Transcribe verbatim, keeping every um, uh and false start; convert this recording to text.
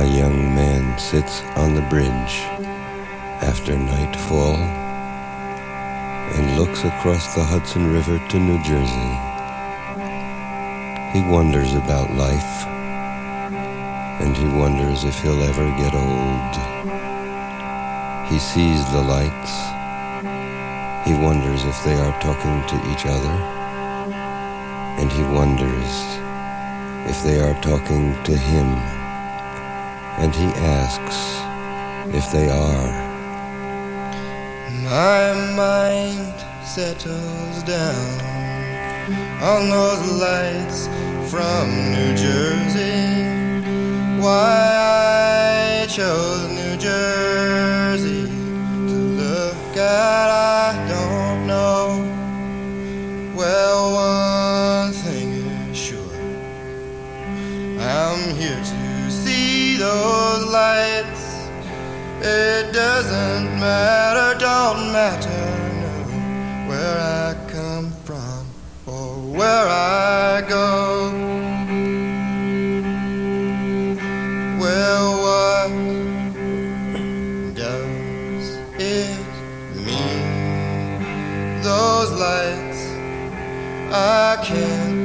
young man sits on the bridge after nightfall and looks across the Hudson River to New Jersey. He wonders about life, and he wonders if he'll ever get old. He sees the lights. He wonders if they are talking to each other, and he wonders if they are talking to him, and he asks if they are. My mind settles down on those lights from New Jersey. Why I chose New Jersey to look at, I don't know. Well, one thing is sure, I'm here to see those lights. It doesn't matter, don't matter, no, where I come from or where I go. Well, what does it mean? Those lights, I can't